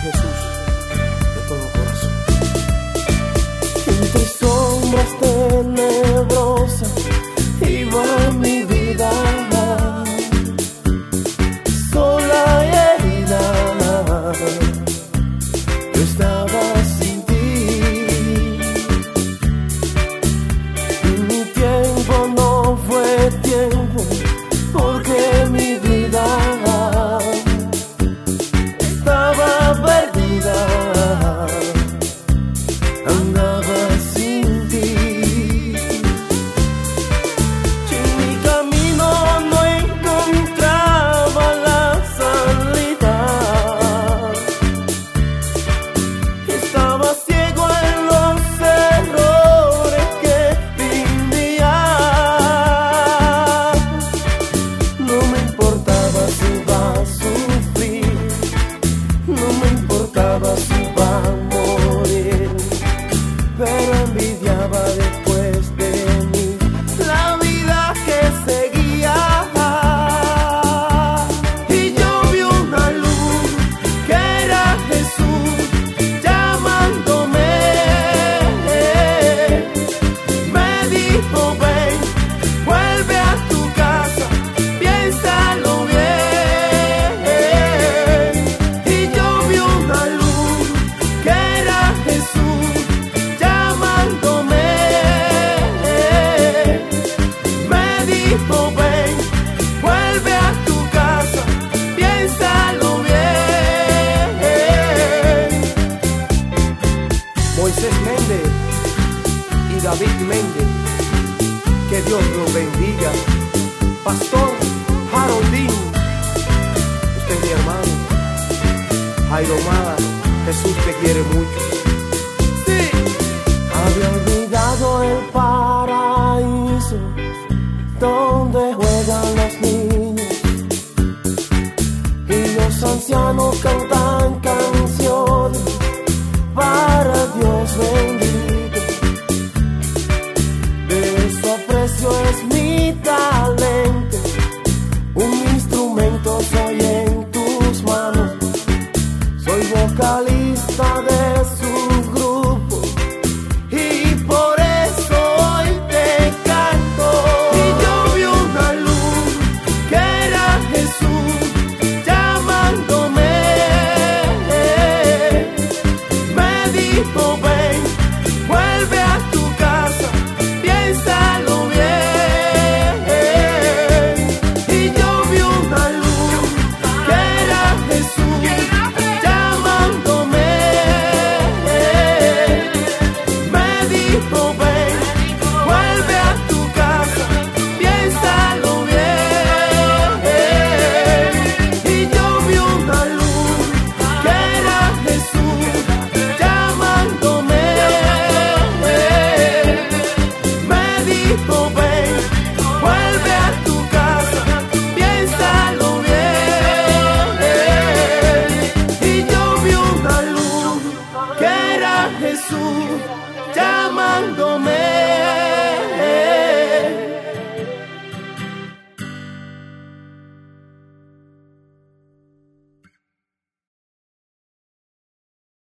Jesús de todo corazón. Entre sombras tenebrosas iba mi vida, sola y herida. Yo estaba sin ti. Mi tiempo no fue tiempo, porque mi vida estaba perdida. Andaba sin ti. En mi camino no encontraba la salida. Estaba ciego en los errores que vivía. No me importaba si iba a sufrir, no me importaba si iba a morir, pero envidiaba después de mí la vida que seguía. Y yo vi una luz que era Jesús llamándome. Me dijo: ven, vuelve a tu casa, piénsalo bien. Y yo vi una luz que era Jesús llamándome. Me dijo: ven, vuelve a tu casa, piénsalo bien. Moisés Méndez y David Méndez, que Dios los bendiga. Pastor Haroldín, usted es mi hermano. Jairo Mada, Jesús te quiere mucho. Sí. Había olvidado el paraíso donde juegan los niños y los ancianos cantan canciones para Dios bendito. De su aprecio es mi talento, un instrumento soy en tus manos. Soy vocalista de su grupo y por eso hoy te canto. Y yo vi una luz que era Jesús llamándome. Me dijo: ven, vuelve a tu casa, piénsalo bien. Y yo vi una luz que era Jesús llamándome. Me dijo: ven, vuelve a tu casa, piénsalo bien. Y yo vi una luz que era Jesús llamándome. Me dijo: ven, vuelve a tu casa, piénsalo bien. Y yo vi una luz que era Jesús llamándome.